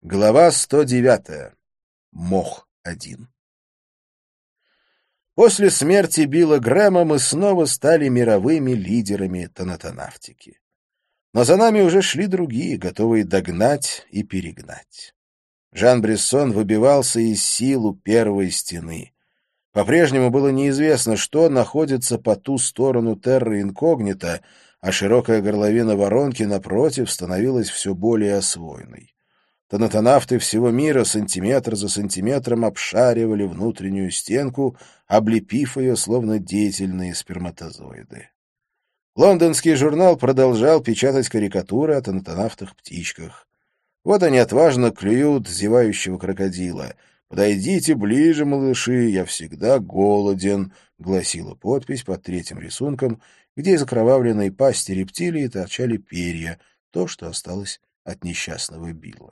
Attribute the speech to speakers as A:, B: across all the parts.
A: Глава 109. Мох-1. После смерти Билла Грэма мы снова стали мировыми лидерами тонатонавтики. Но за нами уже шли другие, готовые догнать и перегнать. Жан Брессон выбивался из сил у первой стены. По-прежнему было неизвестно, что находится по ту сторону терра инкогнита, а широкая горловина воронки, напротив, становилась все более освоенной. Тонатонавты всего мира сантиметр за сантиметром обшаривали внутреннюю стенку, облепив ее, словно деятельные сперматозоиды. Лондонский журнал продолжал печатать карикатуры о тонатонавтах-птичках. Вот они отважно клюют зевающего крокодила. «Подойдите ближе, малыши, я всегда голоден», — гласила подпись под третьим рисунком, где из окровавленной пасти рептилии торчали перья, то, что осталось от несчастного Билла.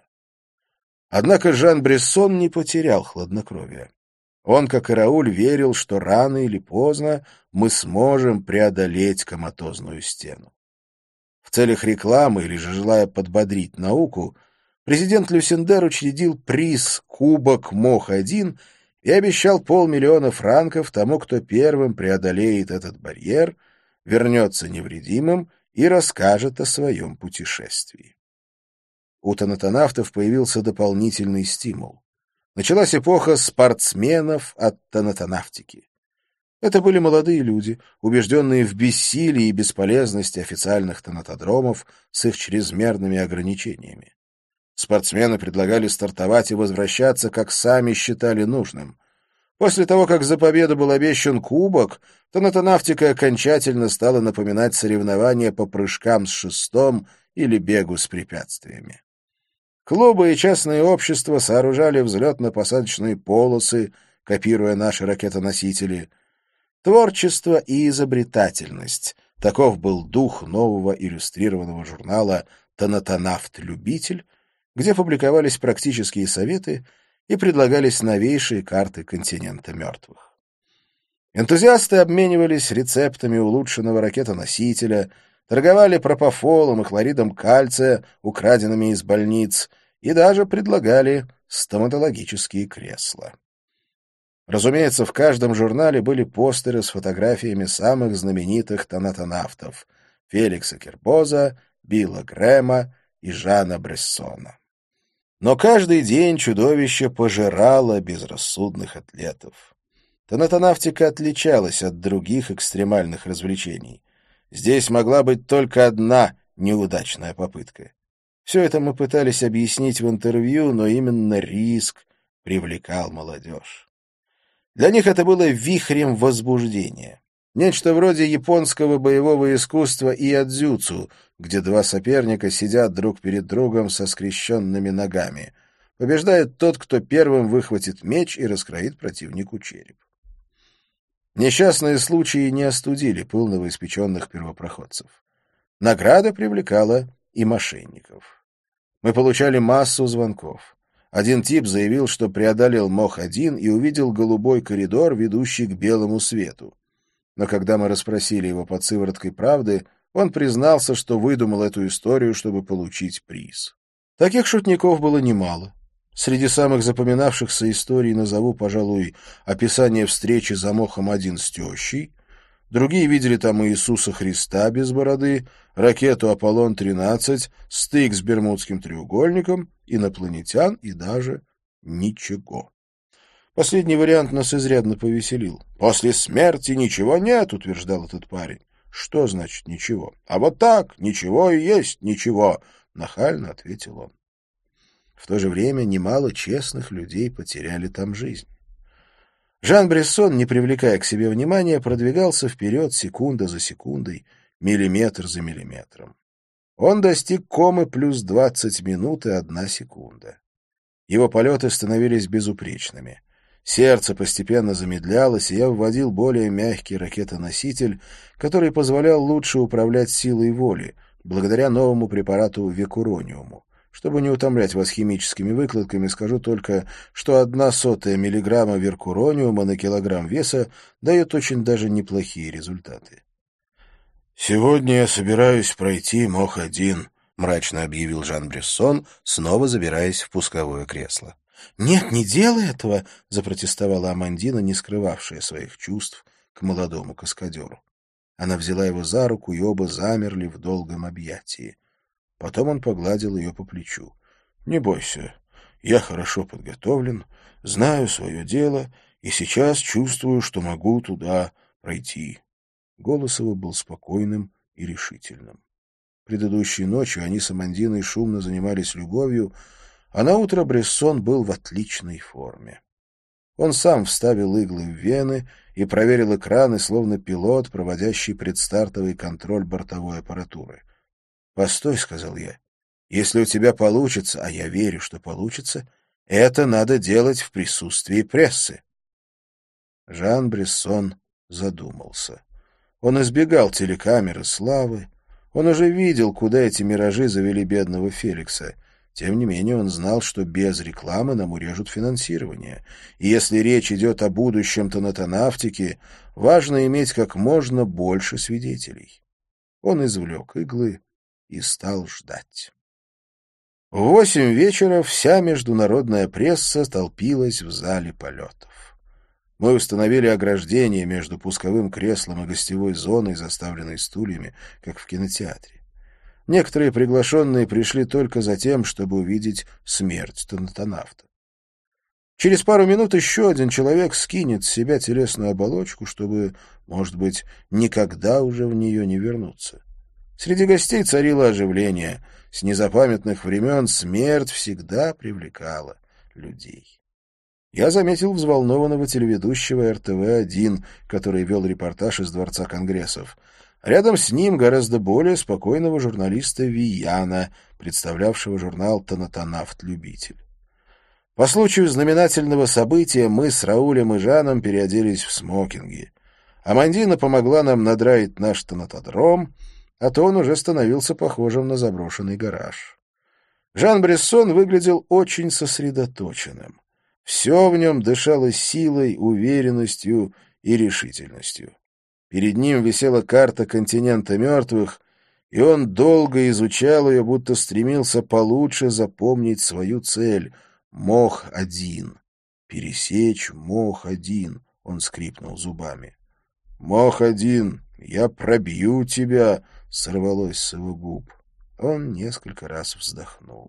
A: Однако Жан Брессон не потерял хладнокровия. Он, как и Рауль, верил, что рано или поздно мы сможем преодолеть коматозную стену. В целях рекламы или же желая подбодрить науку, президент Люсендер учредил приз «Кубок Мох-1» и обещал 500 000 франков тому, кто первым преодолеет этот барьер, вернется невредимым и расскажет о своем путешествии. У тонатонавтов появился дополнительный стимул. Началась эпоха спортсменов от тонатонавтики. Это были молодые люди, убежденные в бессилии и бесполезности официальных тонатодромов с их чрезмерными ограничениями. Спортсмены предлагали стартовать и возвращаться, как сами считали нужным. После того, как за победу был обещан кубок, тонатонавтика окончательно стала напоминать соревнования по прыжкам с шестом или бегу с препятствиями. Клубы и частные общества сооружали взлетно-посадочные полосы, копируя наши ракетоносители. Творчество и изобретательность — таков был дух нового иллюстрированного журнала «Тонатонавт-любитель», где публиковались практические советы и предлагались новейшие карты континента мертвых. Энтузиасты обменивались рецептами улучшенного ракетоносителя, торговали пропофолом и хлоридом кальция, украденными из больниц, и даже предлагали стоматологические кресла. Разумеется, в каждом журнале были постеры с фотографиями самых знаменитых тонатонавтов — Феликса Кербоза, Билла Грэма и Жана Брессона. Но каждый день чудовище пожирало безрассудных атлетов. Тонатонавтика отличалась от других экстремальных развлечений. Здесь могла быть только одна неудачная попытка. Все это мы пытались объяснить в интервью, но именно риск привлекал молодежь. Для них это было вихрем возбуждения. Нечто вроде японского боевого искусства иодзюцу, где два соперника сидят друг перед другом со скрещенными ногами. Побеждает тот, кто первым выхватит меч и раскроит противнику череп. Несчастные случаи не остудили пыл новоиспеченных первопроходцев. Награда привлекала и мошенников. Мы получали массу звонков. Один тип заявил, что преодолел Мох-1 и увидел голубой коридор, ведущий к белому свету. Но когда мы расспросили его под сывороткой правды, он признался, что выдумал эту историю, чтобы получить приз. Таких шутников было немало. Среди самых запоминавшихся историй назову, пожалуй, описание встречи за Мохом-1 с тещей. Другие видели там Иисуса Христа без бороды, ракету «Аполлон-13», стык с Бермудским треугольником, инопланетян и даже ничего. Последний вариант нас изрядно повеселил. «После смерти ничего нет», — утверждал этот парень. «Что значит ничего?» «А вот так, ничего и есть ничего», — нахально ответил он. В то же время немало честных людей потеряли там жизнь. Жан Брессон, не привлекая к себе внимания, продвигался вперед секунда за секундой, миллиметр за миллиметром. Он достиг комы плюс 20 минут и 1 секунда. Его полеты становились безупречными. Сердце постепенно замедлялось, и я вводил более мягкий ракетоноситель, который позволял лучше управлять силой воли, благодаря новому препарату векурониуму. Чтобы не утомлять вас химическими выкладками, скажу только, что 0,01 миллиграмма веркурониума на килограмм веса дает очень даже неплохие результаты. «Сегодня я собираюсь пройти Мох-1», — мрачно объявил Жан Брессон, снова забираясь в пусковое кресло. «Нет, не делай этого!» — запротестовала Амандина, не скрывавшая своих чувств к молодому каскадеру. Она взяла его за руку, и оба замерли в долгом объятии. Потом он погладил ее по плечу. «Не бойся, я хорошо подготовлен, знаю свое дело, и сейчас чувствую, что могу туда пройти». Голос его был спокойным и решительным. Предыдущей ночью они с Амандиной шумно занимались любовью, а наутро Брессон был в отличной форме. Он сам вставил иглы в вены и проверил экраны, словно пилот, проводящий предстартовый контроль бортовой аппаратуры. «Постой», — сказал я, — «если у тебя получится, а я верю, что получится, это надо делать в присутствии прессы». Жан Брессон задумался. Он избегал телекамеры славы. Он уже видел, куда эти миражи завели бедного Феликса. Тем не менее он знал, что без рекламы нам урежут финансирование. И если речь идет о будущем тонатонавтики, важно иметь как можно больше свидетелей. Он извлек иглы и стал ждать. В 8 вечера вся международная пресса толпилась в зале полетов. Мы установили ограждение между пусковым креслом и гостевой зоной, заставленной стульями, как в кинотеатре. Некоторые приглашенные пришли только за тем, чтобы увидеть смерть тонатонавта. Через пару минут еще один человек скинет с себя телесную оболочку, чтобы, может быть, никогда уже в нее не вернуться. Среди гостей царило оживление. С незапамятных времен смерть всегда привлекала людей. Я заметил взволнованного телеведущего РТВ-1, который вел репортаж из Дворца Конгрессов. Рядом с ним гораздо более спокойного журналиста Вияна, представлявшего журнал «Тонатонавт-любитель». По случаю знаменательного события мы с Раулем и Жаном переоделись в смокинги. Амандина помогла нам надраить наш тонатодром, а то он уже становился похожим на заброшенный гараж. Жан Брессон выглядел очень сосредоточенным. Все в нем дышало силой, уверенностью и решительностью. Перед ним висела карта континента мертвых, и он долго изучал ее, будто стремился получше запомнить свою цель — Мох-1. «Пересечь Мох-1», — он скрипнул зубами. «Мох-1, я пробью тебя», — сорвалось с его губ. Он несколько раз вздохнул.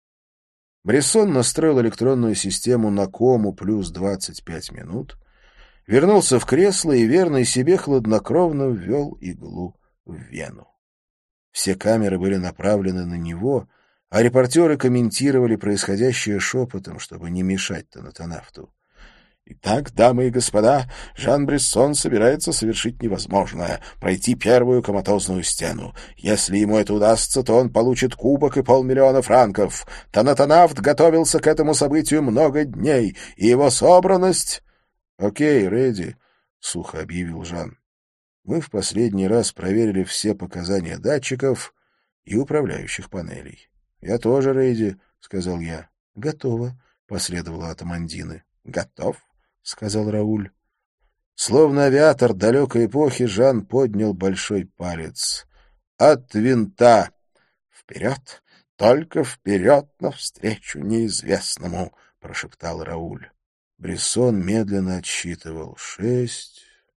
A: Брессон настроил электронную систему на кому плюс 25 минут, вернулся в кресло и, верный себе, хладнокровно ввел иглу в вену. Все камеры были направлены на него, а репортеры комментировали происходящее шепотом, чтобы не мешать тонатонавту. «Итак, дамы и господа, Жан Брессон собирается совершить невозможное — пройти первую коматозную стену. Если ему это удастся, то он получит кубок и 500 000 франков. Тонатонавт готовился к этому событию много дней, и его собранность...» «Окей, Рэдди», — сухо объявил Жан. Мы в последний раз проверили все показания датчиков и управляющих панелей. «Я тоже, Рэдди», — сказал я. «Готово», — последовало от Амандины. «Готов», — сказал Рауль. Словно авиатор далекой эпохи, Жан поднял большой палец. «От винта! Вперед! Только вперед навстречу неизвестному!» — прошептал Рауль. Брессон медленно отсчитывал. 6,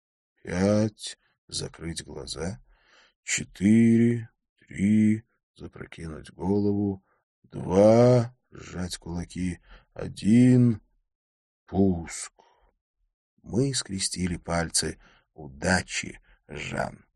A: 5, закрыть глаза, 4, 3, запрокинуть голову, 2, сжать кулаки, 1, пуск. Мы скрестили пальцы. «Удачи, Жан!»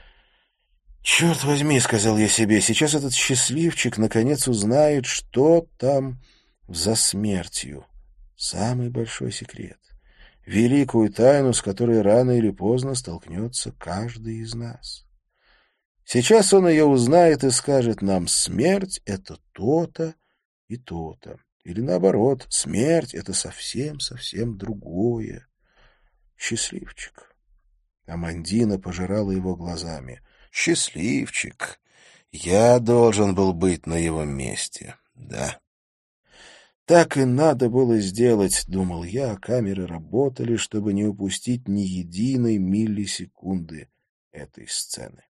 A: «Черт возьми», — сказал я себе, — «сейчас этот счастливчик наконец узнает, что там за смертью. Самый большой секрет. Великую тайну, с которой рано или поздно столкнется каждый из нас. Сейчас он ее узнает и скажет нам: смерть — это то-то и то-то. Или наоборот, смерть — это совсем-совсем другое. Счастливчик». Амандина пожирала его глазами. «Счастливчик. Я должен был быть на его месте. Да». Так и надо было сделать, думал я, а камеры работали, чтобы не упустить ни единой миллисекунды этой сцены.